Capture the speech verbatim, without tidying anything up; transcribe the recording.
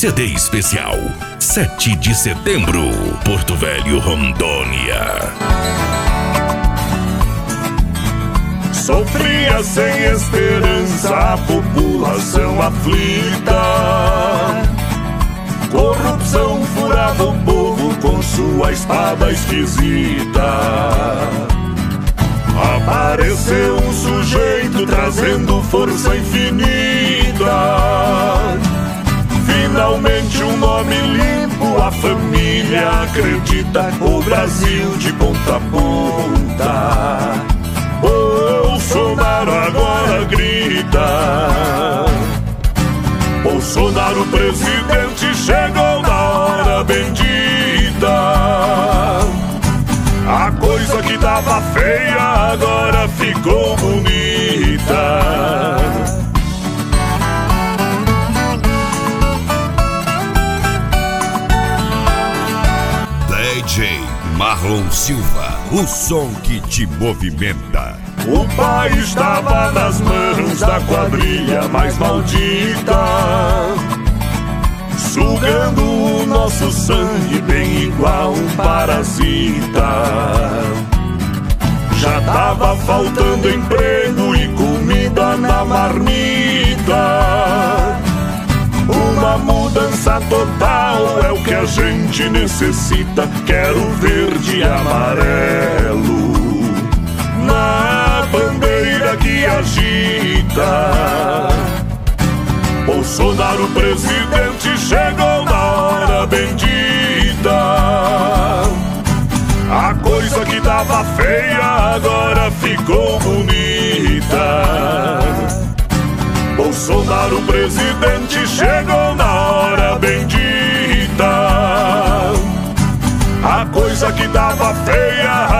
C D especial sete de setembro, Porto Velho, Rondônia. Sofria sem esperança a população aflita. Corrupção furava o povo com sua espada esquisita. Apareceu um sujeito trazendo força infinita. Finalmente um nome limpo, a família acredita. O Brasil de ponta a ponta. Bolsonaro agora grita. Bolsonaro presidente chegou na hora bendita. A coisa que tava feia agora ficou bonita. D J Marlon Silva, o som que te movimenta. O país estava nas mãos da quadrilha mais maldita, sugando o nosso sangue bem igual um parasita. Já tava faltando emprego e comida na marmita. Uma mudança total é o que a gente necessita. Quero verde e amarelo na bandeira que agita. Bolsonaro presidente chegou na hora bendita. A coisa que tava feia agora ficou bonita. Bolsonaro presidente chegou na hora bendita. A coisa que tava feia